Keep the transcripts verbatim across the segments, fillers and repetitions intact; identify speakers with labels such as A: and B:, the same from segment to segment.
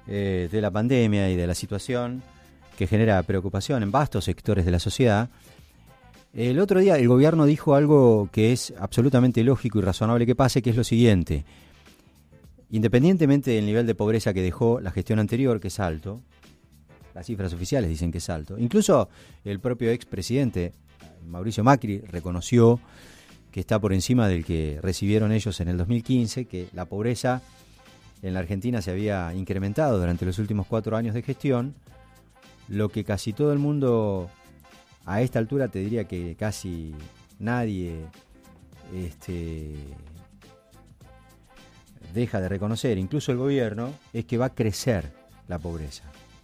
A: eh, de la pandemia y de la situación que genera preocupación en vastos sectores de la sociedad, el otro día el gobierno dijo algo que es absolutamente lógico y razonable que pase, que es lo siguiente. Independientemente del nivel de pobreza que dejó la gestión anterior, que es alto, las cifras oficiales dicen que es alto, incluso el propio expresidente Mauricio Macri reconoció que está por encima del que recibieron ellos en el dos mil quince, que la pobreza en la Argentina se había incrementado durante los últimos cuatro años de gestión, lo que casi todo el mundo, a esta altura te diría que casi nadie este, deja de reconocer, incluso el gobierno, es que va a crecer la pobreza.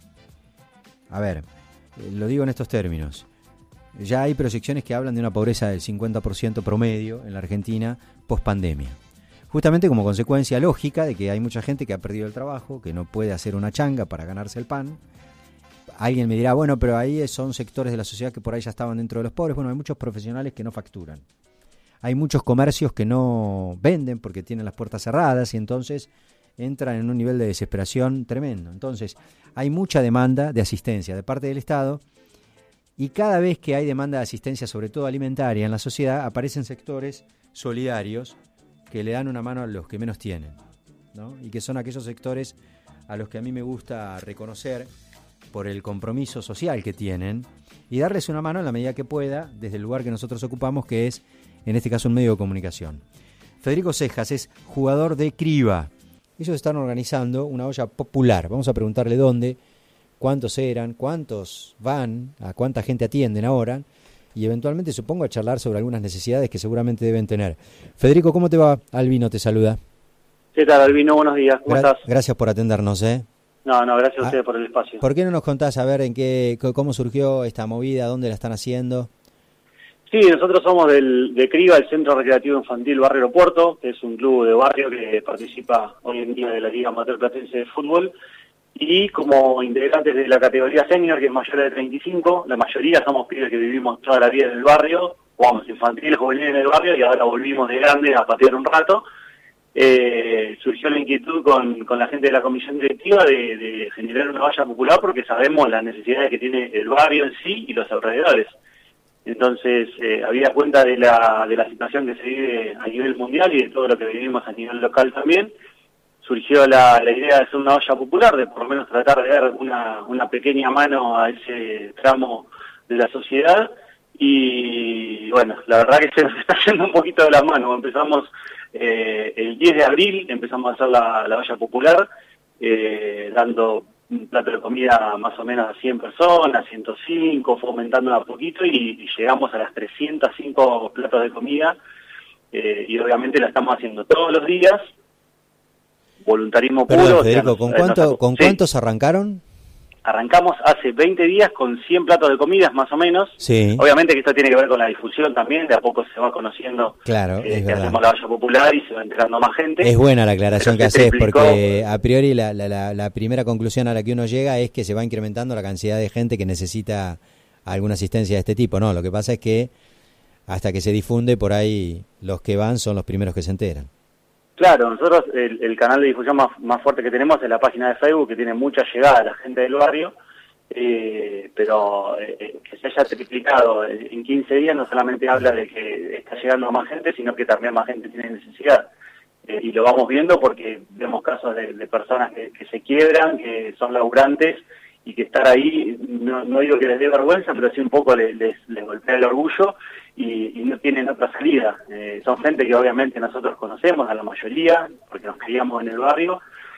A: A ver, lo digo en estos términos. Ya hay proyecciones que hablan de una pobreza del cincuenta por ciento promedio en la Argentina post-pandemia. Justamente como consecuencia lógica de que hay mucha gente que ha perdido el trabajo, que no puede hacer una changa para ganarse el pan. Alguien me dirá, bueno, pero ahí son sectores de la sociedad que por ahí ya estaban dentro de los pobres. Bueno, hay muchos profesionales que no facturan. Hay muchos comercios que no venden porque tienen las puertas cerradas y entonces entran en un nivel de desesperación tremendo. Entonces, hay mucha demanda de asistencia de parte del Estado. Y cada vez que hay demanda de asistencia, sobre todo alimentaria, en la sociedad, aparecen sectores solidarios que le dan una mano a los que menos tienen, ¿no? Y que son aquellos sectores a los que a mí me gusta reconocer por el compromiso social que tienen y darles una mano en la medida que pueda desde el lugar que nosotros ocupamos, que es, en este caso, un medio de comunicación. Federico Cejas es jugador de Criba. Ellos están organizando una olla popular. Vamos a preguntarle dónde, cuántos eran, cuántos van, a cuánta gente atienden ahora y eventualmente supongo a charlar sobre algunas necesidades que seguramente deben tener. Federico, ¿cómo te va? Albino te saluda.
B: ¿Qué tal, Albino? Buenos días, ¿cómo
A: Gra-
B: estás?
A: Gracias por atendernos, ¿eh?
B: No, no, gracias a
A: Ah,
B: ustedes por el espacio.
A: ¿Por qué no nos contás a ver en qué, cómo surgió esta movida, dónde la están haciendo?
B: Sí, nosotros somos del, de Criba, el Centro Recreativo Infantil Barrio Aeropuerto, que es un club de barrio que participa hoy en día de la Liga Amateur Platense de Fútbol. Y como integrantes de la categoría senior, que es mayor de treinta y cinco, la mayoría somos pibes que vivimos toda la vida en el barrio, jugamos infantil, juvenil en el barrio y ahora volvimos de grande a patear un rato. Eh, surgió la inquietud con, con la gente de la comisión directiva de, de generar una valla popular porque sabemos las necesidades que tiene el barrio en sí y los alrededores. Entonces, eh, había cuenta de la, de la situación que se vive a nivel mundial y de todo lo que vivimos a nivel local también. Surgió la, la idea de hacer una olla popular, de por lo menos tratar de dar una, una pequeña mano a ese tramo de la sociedad. Y bueno, la verdad que se nos está yendo un poquito de las manos. Empezamos eh, el diez de abril, empezamos a hacer la, la olla popular, eh, dando un plato de comida más o menos a cien personas, ciento cinco, fue aumentando a poquito y, y llegamos a las trescientos cinco platos de comida. Eh, y obviamente la estamos haciendo todos los días. Voluntarismo
A: Perdón,
B: puro.
A: Federico,
B: o sea,
A: ¿con,
B: nos-
A: cuánto,
B: nos-
A: ¿con
B: sí.
A: cuántos arrancaron?
B: Arrancamos hace veinte días con cien platos de comidas más o menos.
A: Sí.
B: Obviamente que esto tiene que ver con la difusión también, de a poco se va conociendo
A: Claro,
B: eh,
A: es
B: que
A: verdad.
B: hacemos la olla popular y se va enterando más gente.
A: Es buena la aclaración que
B: Pero se
A: haces
B: triplicó.
A: porque a priori la, la, la, la primera conclusión a la que uno llega es que se va incrementando la cantidad de gente que necesita alguna asistencia de este tipo. No, lo que pasa es que hasta que se difunde por ahí los que van son los primeros que se enteran.
B: Claro, nosotros el, el canal de difusión más, más fuerte que tenemos es la página de Facebook, que tiene mucha llegada a la gente del barrio, eh, pero eh, que se haya triplicado en quince días no solamente habla de que está llegando a más gente, sino que también más gente tiene necesidad. Eh, y lo vamos viendo porque vemos casos de, de personas que, que se quiebran, que son laburantes, y que estar ahí, no, no digo que les dé vergüenza, pero sí un poco les, les, les golpea el orgullo y, y no tienen otra salida. Eh, son gente que obviamente nosotros conocemos, a la mayoría, porque nos criamos en el barrio,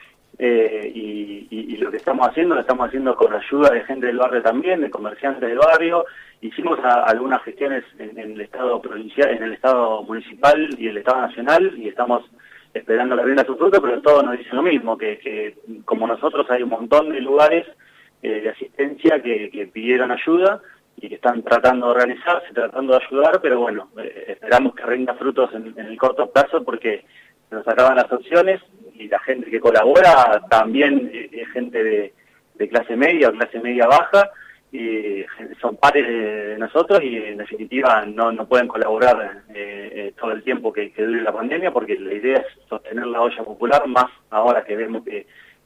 B: eh, y, y, y lo que estamos haciendo, lo estamos haciendo con ayuda de gente del barrio también, de comerciantes del barrio. Hicimos a, algunas gestiones en, en el estado provincial, en el estado municipal y el estado nacional, y estamos esperando la rienda a su fruto, pero todos nos dicen lo mismo, que, que como nosotros hay un montón de lugares eh, de asistencia que, que pidieron ayuda y que están tratando de organizarse, tratando de ayudar, pero bueno, eh, esperamos que rinda frutos en, en el corto plazo porque se nos acaban las opciones y la gente que colabora también eh, es gente de, de clase media o clase media baja, y son pares de nosotros y en definitiva no, no pueden colaborar eh, eh, todo el tiempo que, que dure la pandemia, porque la idea es sostener la olla popular, más ahora que vemos que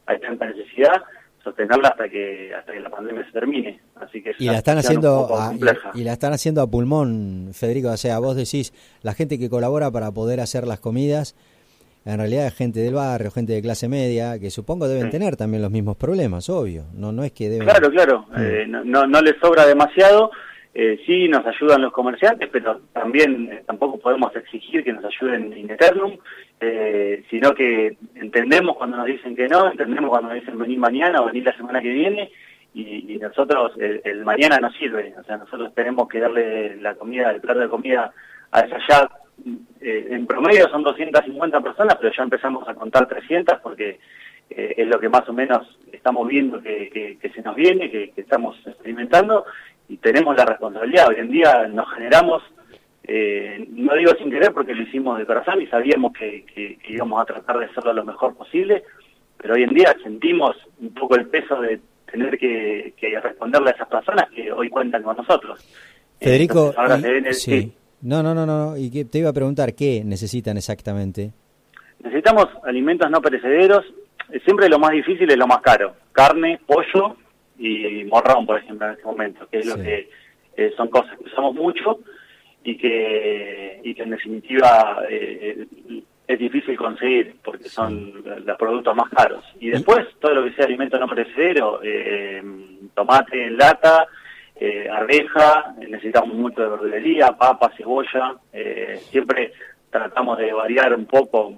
B: hay tanta necesidad, sostenerla hasta que hasta que la pandemia se termine. Así que es
A: y la están haciendo a, y, y la están haciendo a pulmón, Federico. O sea, vos decís, la gente que colabora para poder hacer las comidas, en realidad es gente del barrio, gente de clase media, que supongo deben sí. tener también los mismos problemas, obvio. No no es que deben...
B: Claro, claro. Mm. Eh, no, no, no les sobra demasiado. Eh, sí, nos ayudan los comerciantes, pero también eh, tampoco podemos exigir que nos ayuden in eternum, eh, sino que entendemos cuando nos dicen que no, entendemos cuando nos dicen venir mañana o venir la semana que viene, y, y nosotros, el, el mañana nos sirve. O sea, nosotros tenemos que darle la comida, el plato de comida a esa ya, eh, en promedio son doscientas cincuenta personas, pero ya empezamos a contar trescientas porque eh, es lo que más o menos estamos viendo que, que, que se nos viene, que, que estamos experimentando, y tenemos la responsabilidad. Hoy en día nos generamos, eh, no digo sin querer porque lo hicimos de corazón y sabíamos que, que, que íbamos a tratar de hacerlo lo mejor posible, pero hoy en día sentimos un poco el peso de tener que, que responderle a esas personas que hoy cuentan con nosotros.
A: Federico,
B: Entonces, ahora
A: y,
B: se viene,
A: sí.
B: sí.
A: No, no, no, no, y que te iba a preguntar, ¿qué necesitan exactamente?
B: Necesitamos alimentos no perecederos. Siempre lo más difícil es lo más caro: carne, pollo y morrón, por ejemplo, en este momento, que es sí. lo que eh, son cosas que usamos mucho y que y que en definitiva eh, es difícil conseguir porque son sí. los productos más caros. Y después todo lo que sea alimento no perecedero, eh, tomate en lata, eh, arveja, necesitamos mucho de verdulería, papa, cebolla, eh, siempre tratamos de variar un poco.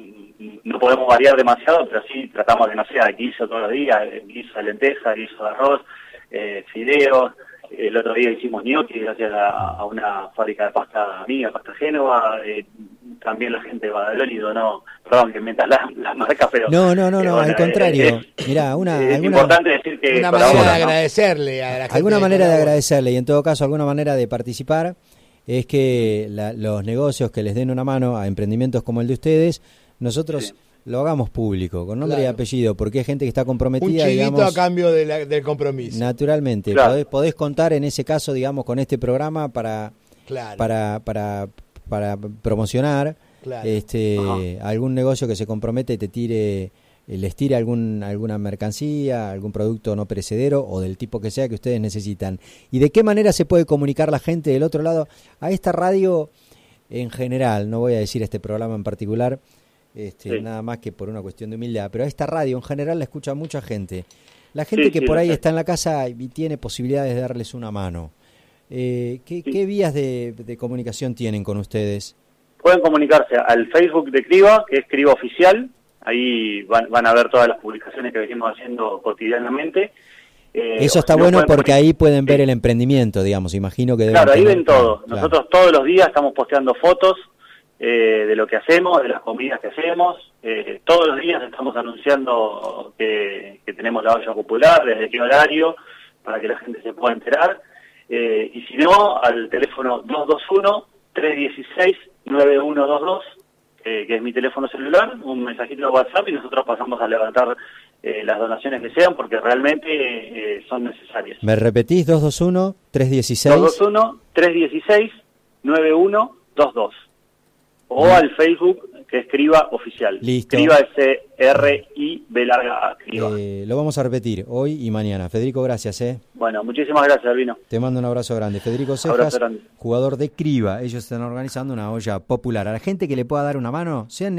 B: No podemos variar demasiado, pero sí tratamos de, no sé, guiso todos los días, guiso de lenteja, guiso de arroz, eh, fideos. El otro día hicimos gnocchi gracias a, a una fábrica de pasta amiga, Pasta Génova. Eh, también la gente de Badaloni donó, perdón que metas la, la marca, pero...
A: No, no, no,
B: eh,
A: no
B: bueno,
A: al contrario.
B: Es,
A: Mirá, una,
B: es
A: alguna,
B: importante decir que...
C: Una manera de agradecerle a la gente.
A: Alguna manera de agradecerle y en todo caso alguna manera de participar es que la, los negocios que les den una mano a emprendimientos como el de ustedes, nosotros... Sí. lo hagamos público, con nombre claro. y apellido, porque hay gente que está comprometida,
C: un chivito
A: digamos,
C: a cambio de la, del compromiso.
A: Naturalmente,
B: claro.
A: podés, podés contar en ese caso, digamos, con este programa para claro. para, para para promocionar claro. este Ajá. algún negocio que se compromete y te tire, les tire algún alguna mercancía, algún producto no perecedero o del tipo que sea que ustedes necesitan. ¿Y de qué manera se puede comunicar la gente del otro lado a esta radio en general? No voy a decir este programa en particular, Este, sí. nada más que por una cuestión de humildad, pero a esta radio en general la escucha mucha gente, la gente sí, que sí, por ahí sé. está en la casa y tiene posibilidades de darles una mano. Eh, ¿qué, sí. ¿Qué vías de, de comunicación tienen con ustedes?
B: Pueden comunicarse al Facebook de Criba, que es Criba Oficial, ahí van, van a ver todas las publicaciones que venimos haciendo cotidianamente.
A: Eh, Eso está bueno porque ahí pueden ver sí. el emprendimiento, digamos, imagino que...
B: Claro, ahí ven todo.
A: Claro.
B: Nosotros todos los días estamos posteando fotos Eh, de lo que hacemos, de las comidas que hacemos. Eh, todos los días estamos anunciando que, que tenemos la olla popular, desde qué horario, para que la gente se pueda enterar. Eh, y si no, al teléfono dos dos uno, tres uno seis, nueve uno dos dos, eh, que es mi teléfono celular, un mensajito de WhatsApp y nosotros pasamos a levantar eh, las donaciones que sean, porque realmente eh, son necesarias.
A: ¿Me repetís? dos dos uno, tres uno seis.
B: dos dos uno, tres uno seis, nueve uno dos dos. O al Facebook, que es Criba Oficial.
A: Listo.
B: Criba S R I B larga A, Criba.
A: Eh, lo vamos a repetir hoy y mañana. Federico, gracias. ¿eh?
B: Bueno, muchísimas gracias, Albino.
A: Te mando un abrazo grande. Federico Cejas, jugador de Criba. Ellos están organizando una olla popular. A la gente que le pueda dar una mano, sean